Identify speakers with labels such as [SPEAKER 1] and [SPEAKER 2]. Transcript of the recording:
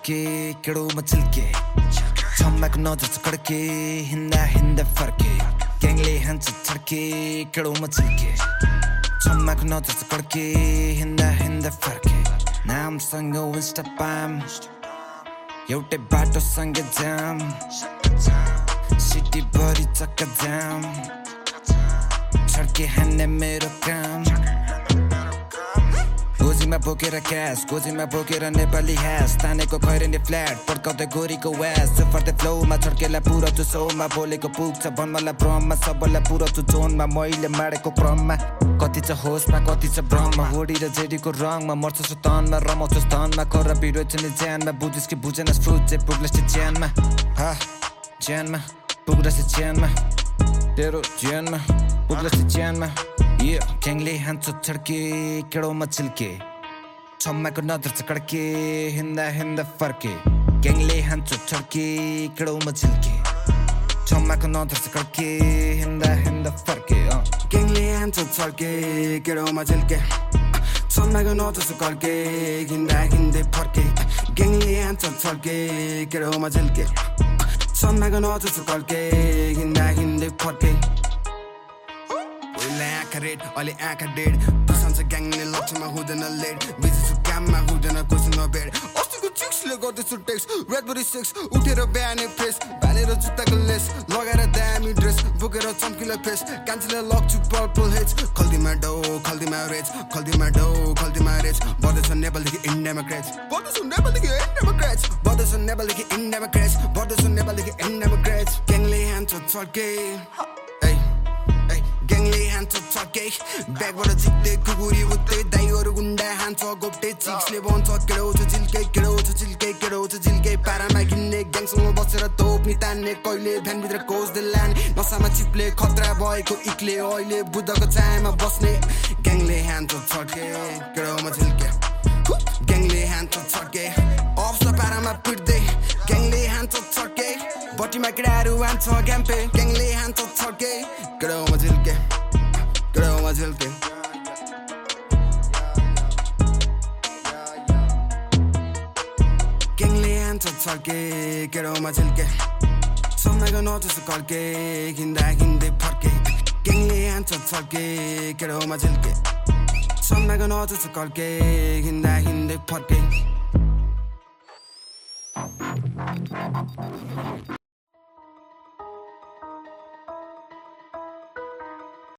[SPEAKER 1] छड्के केडोमा चिल्के छम्माको नजर चकड्के हिँड्दा फर्के ग्याङले हान्छ छड्के केडोमा चिल्के छम्माको नजर चकड्के हिँड्दा फर्के नामसँग इन्स्टा पाम एउटै बाटोसँग जाम सिटी भरि चक्का जाम छड्के हान्ने मेरो काम गोजीमा बोकेर क्यास गोजीमा बोकेर नेपाली ह्यास तानेको खैरेनी फ्ल्याट पड्काउँदै गोरीको व्यास फर्दै फ्लोमा छड्केलाई पुरा तु सोमा बोलेको पुग्छ भन्मलाई भ्रममा सबैलाई पुरा तु जोनमा मैले माडेको क्रममा कति छ होसमा कति छ भ्रममा होडी र जेडीको रङमा मर्छ तनमा रमाउँछ स्तनमा खराबी रहेछ नि ज्यानमा बुझिस् कि बुझेन फ्रुट चाहिँ पुग्लस् ज्यानमा ज्यानमा पुग्लस् ज्यानमा तेरो ज्यानमा पुग्लस् ज्यानमा ग्याङले हान्छ छड्के केडोमा चिल्के छम्माको नजर चकड्के हिँड्दा फर्के ग्याङले हान्छ छड्के केडोमा चिल्के छम्माको नजर चकड्के हिँड्दा फर्के
[SPEAKER 2] ग्याङले हान्छ छड्के केडोमा चिल्के छम्माको नजर चकड्के हिँड्दै फर्के ग्याङले हान्छ छड्के केडोमा चिल्के छम्माको नजर चकड्के हिँड्दै फर्के आँखा रेड अहिले आँखा डेड बिसान्छ ग्याङले लक्ष्यमा हुँदैन लेट बिजी छु काममा हुँदैन कोसिनो बेड अस्तिको चिक्सले गर्दैछु टेक्स रेडबरी सेक्स उठेर बिहानै फ्रेस बालेर जुत्ताको लेस लगाएर दामी ड्रेस बोकेर चम्किलो फेस कान्छीले लग्छु पर्पल हेज खल्तीमा डौ खल्तीमा रेज खल्तीमा डौ खल्तीमा रेज बढ्दैछ नेपालदेखि इन्डियामा क्रेज बढ्दैछ नेपालदेखि इन्डियामा क्रेज ग्याङले हान्छ छड्के ग्याङले हान्छ छड्के ब्यागबाट झिक्दै कुकुरी उठ्दै दाइहरू गुन्डा हान्छ गोप्टे चिक्सले भन्छ केडो छ झिल्के पारामा किन्ने ग्याङसँग बसेर तोप्ने तान्ने कहिले भ्यानभित्र कोस्दै लाने नसामा चिप्ले खतरा भएको इक्ले अहिले बुद्धको छायामा बस्ने ग्याङले हान्छ छड्के केडोमा झिल्के ग्याङले हान्छ छड्के अफसा पारामा पिट्दै ग्याङले हान्छ छड्के बटीमा केडाहरू हान्छ ग्याम्पे ग्याङले हान्छ छड्के केडोमा झिल्के ग्याङले हान्छ छड्के केडोमा झिल्के छम्माको नजर चकड्के हिँड्दै फर्के ग्याङले हान्छ छड्के केडोमा झिल्के छम्माको नजर चकड्के हिँड्दै फर्के